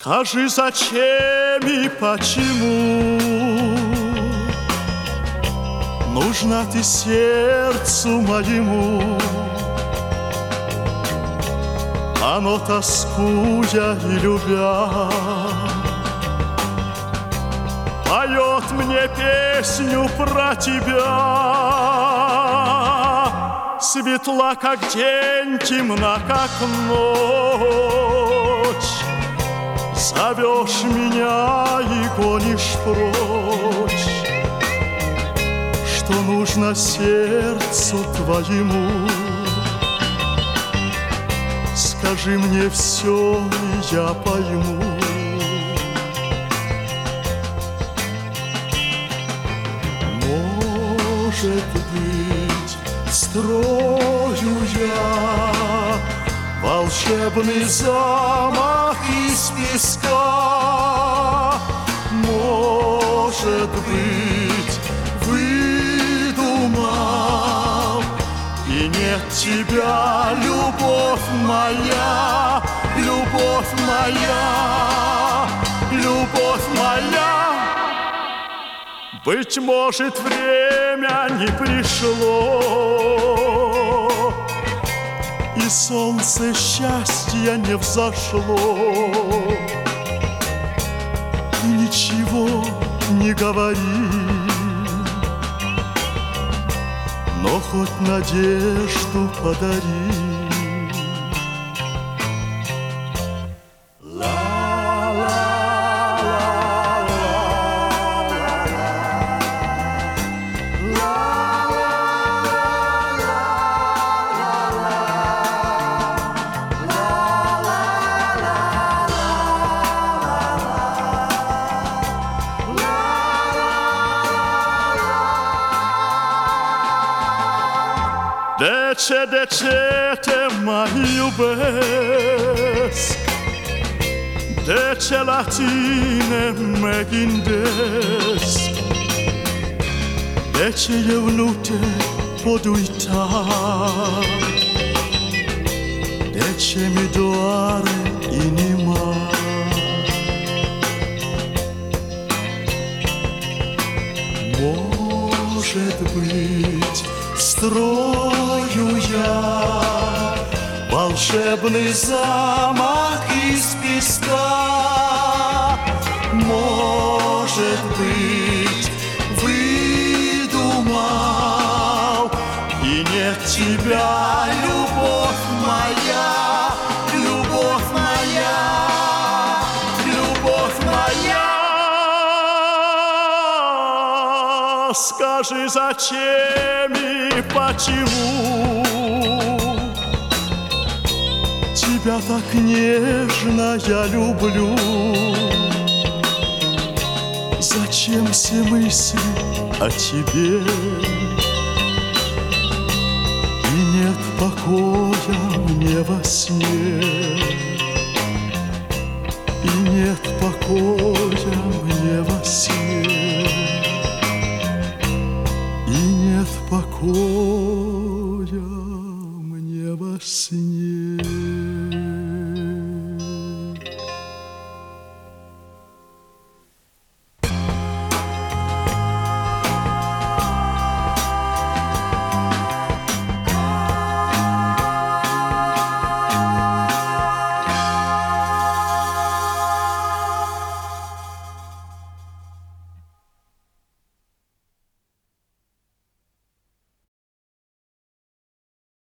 Скажи, зачем и почему нужна ты сердцу моему? Оно, тоскуя и любя, поет мне песню про тебя. Светла, как день, темна, как ночь. Зовешь меня и гонишь прочь. Что нужно сердцу твоему? Скажи мне все, и я пойму. Может быть, строю я волшебный замок из песка. Может быть, выдумал, и нет тебя, любовь моя, любовь моя, любовь моя. Быть может, время не пришло, и солнце счастья не взошло. И ничего не говори, но хоть надежду подари. De ce te mai iubesc? De ce la tine mă gândesc? De ce eu nu te pot uita? De ce mi doare inima? Может быть, строю я волшебный замок из песка. Может быть, выдумал, и нет тебя, любовь моя, любовь моя, любовь моя. Скажи, зачем и почему тебя так нежно я люблю? Зачем все мысли о тебе? И нет покоя мне во сне, и нет покоя мне во сне. Покоя мне во сне.